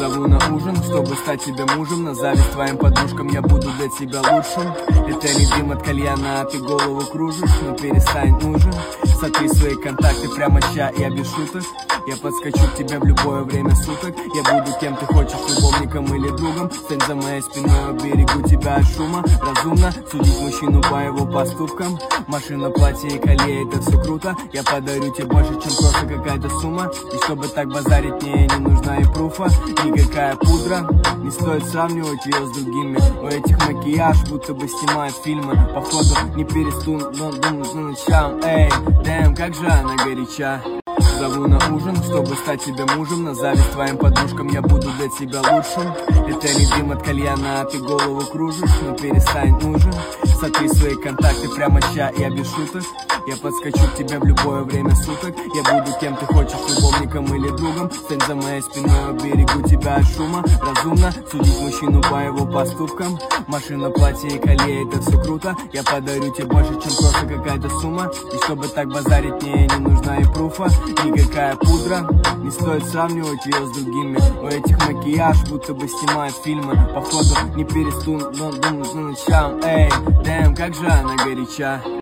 Зову на ужин, чтобы стать тебе мужем. На зависть твоим подружкам я буду для тебя лучшим. Это не дым от кальяна, а ты голову кружишь. Но перестань нужен. Сотри свои контакты прямо ща, я без шуток. Я подскочу к тебе в любое время суток. Я буду кем ты хочешь, любовником или другом. Стань за моей спиной, уберегу тебя от шума. Разумно судить мужчину по его поступкам. Машина, платье и колье, это все круто. Я подарю тебе больше, чем просто какая-то сумма. И чтобы так базарить, мне не нужна и пруфа. Никакая пудра, не стоит сравнивать ее с другими. У этих макияж, будто бы снимают фильмы. Походу не перестану, но думаю по ночам. Эй, дэм, как же она горяча. Зову на ужин, чтобы стать тебе мужем. На зависть твоим подружкам я буду для тебя лучшим. Это не дым от кальяна, а ты голову кружишь. Но перестань нужен. Сотри свои контакты прямо ща, я без шуток. Я подскочу к тебе в любое время суток. Я буду кем ты хочешь, любовником или другом. Стань за моей спиной, уберегу тебя от шума. Разумно судить мужчину по его поступкам. Машина, платье и колье, это все круто. Я подарю тебе больше, чем просто какая-то сумма. И чтобы так базарить, мне не нужна и пруфа. Никакая пудра, не стоит сравнивать ее с другими. У этих макияж, будто бы снимают фильмы. Походу не перестану, но думаю по ночам. Эй, дэм, как же она горяча.